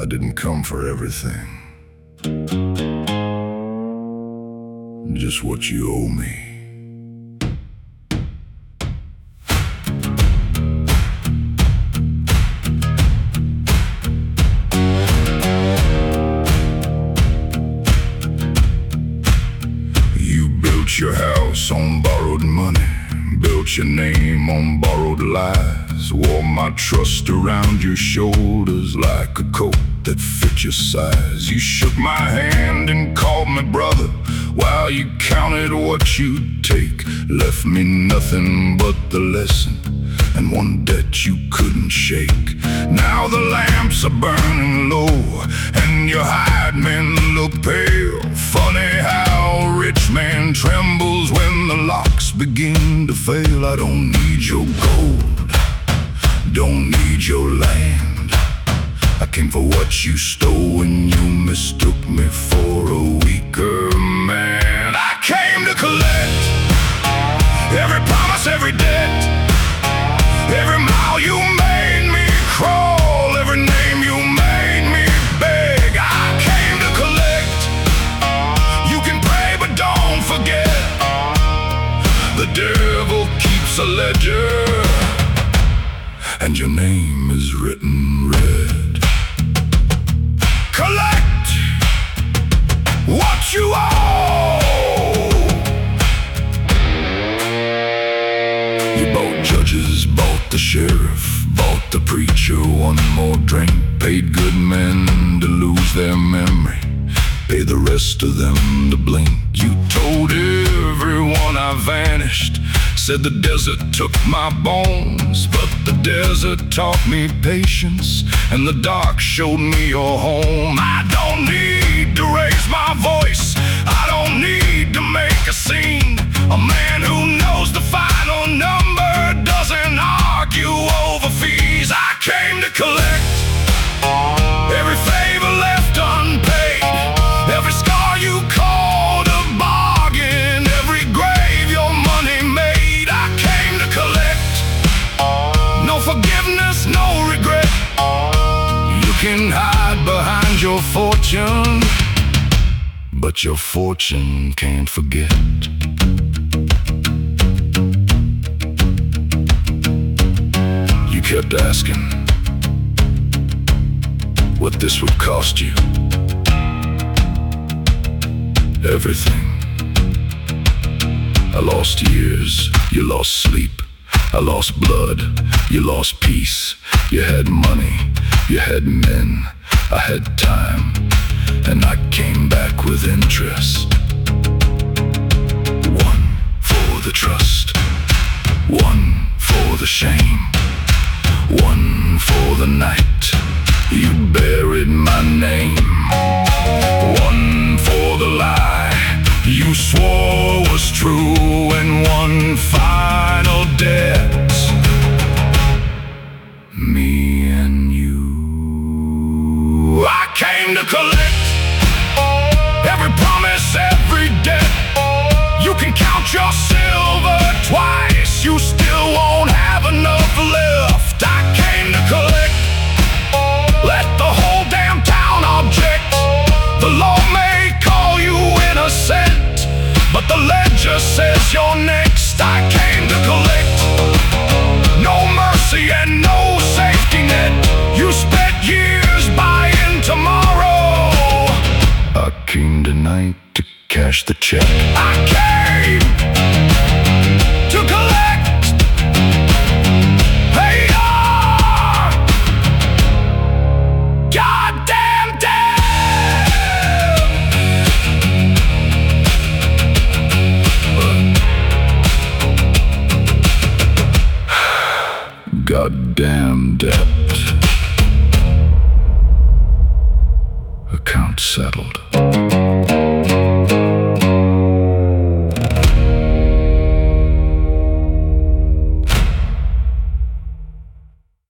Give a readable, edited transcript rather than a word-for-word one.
I didn't come for everything, just what you owe me. You built your house on borrowed money, built your name on borrowed lies, wore my trust around your shoulders like a coat that fit your size. You shook my hand and called me brother while you counted what you'd take, left me nothing but the lesson and one debt you couldn't shake. Now the lamps are burning low and your hired men look pale. Funny how a rich man trembles when the locks begin to fail. I don't need your gold, don't need your land. I came for what you stole when you mistook me for a weaker man. I came to collect every promise, every debt, every mile you made me crawl, every name you made me beg. I came to collect. You can pray but don't forget, the devil keeps a ledger and your name is written red. Collect what you owe. You bought judges, bought the sheriff, bought the preacher one more drink, paid good men to lose their memory, pay the rest of them to blink. You told everyone I vanished, said the desert took my bones, but the desert taught me patience and the dark showed me your home. I don't need to raise my voice, I don't need to make a scene. A man who knows the final number doesn't argue over fees. I came to collect every favor left unpaid, every scar you called a bargain, every grave your money made. I came to collect, no forgiveness, no regret. You can hide behind your fortune, but your fortune can't forget. You kept asking what this would cost you. Everything. I lost years, you lost sleep. I lost blood, you lost peace. You had money, you had men, I had time, and I came back with interest. One for the trust, one for the shame, one for the night you buried my name, one for the lie you swore was true, and one final debt, me and you. I came to collect every promise, every debt. You can count your silver twice, you still won't have enough left. I came to collect, let the whole damn town object. The law may call you innocent, but the ledger says you're next. I came to collect, no mercy and no safety net. You spent years buying tomorrow, I came tonight to cash the check. I came to collect, pay your goddamn debt. Goddamn debt. Account settled.